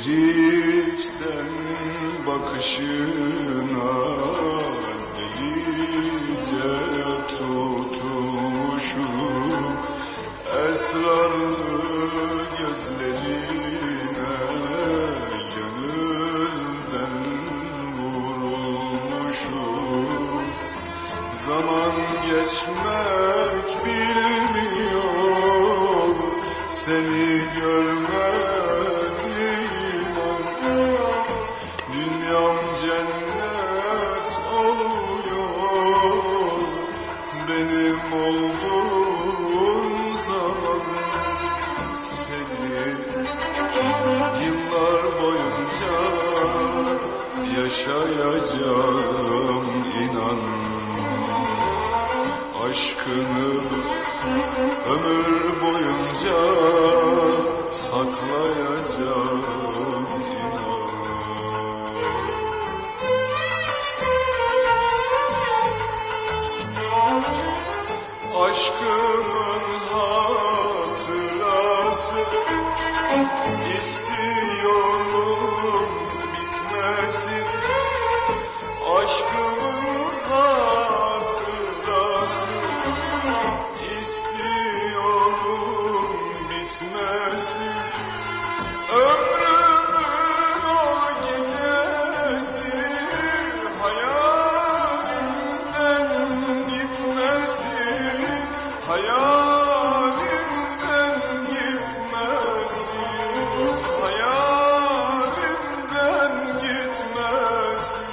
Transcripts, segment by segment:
içten bakışına delice tutulmuşum, esrarlı gözlerine gönülden vurulmuşum. Zaman geçmek bilmiyor, seni görmediğim an dünyam cennet oluyor. Benim olduğun zaman seni yıllar boyunca yaşayacağım, inan. Aşkını ömür boyunca saklayacağım, inan. Aşkımın hatırası istiyorum bitmesin. Aşkımın hatırası istiyorum bitmesin. Ömrümün o gecesi hayalimden gitmesin. Hayalimden gitmesin. Hayalimden gitmesin.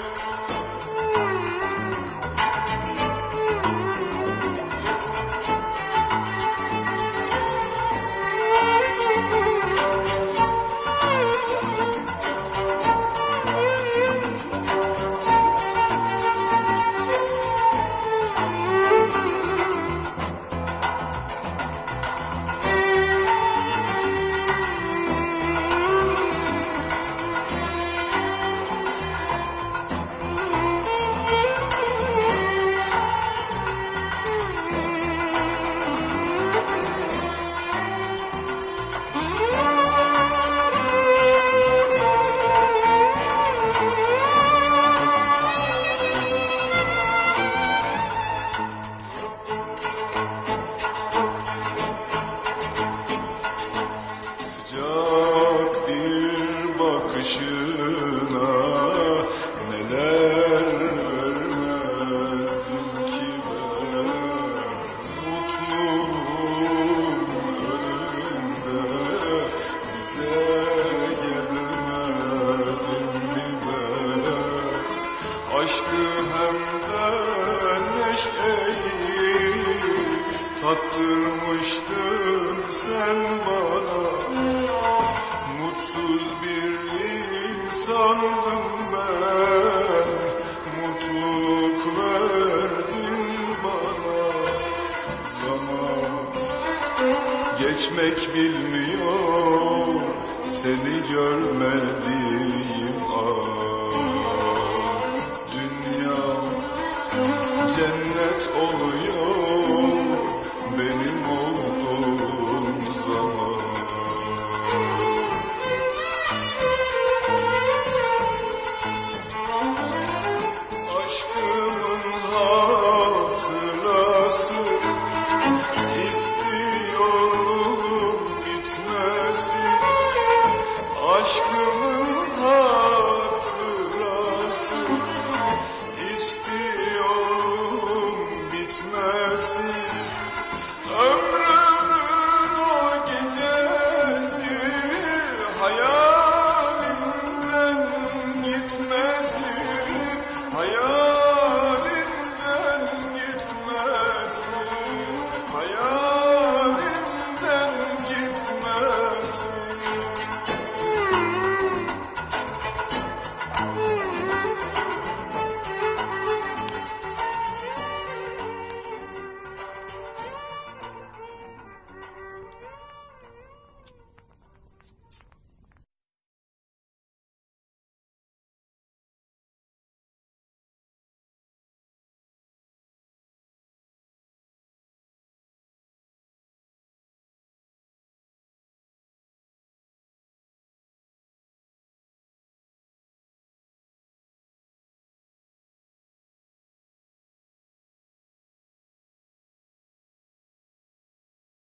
Sıcak bir bakışına neler vermezdim ki ben. Mutluluğum önünde dize gelmedim mi ben. Aşkı hem de neşeyi tattırmıştın sen bana. Mutsuz bir insandım ben, mutluluk verdin bana. Zaman geçmek bilmiyor, seni görmediğim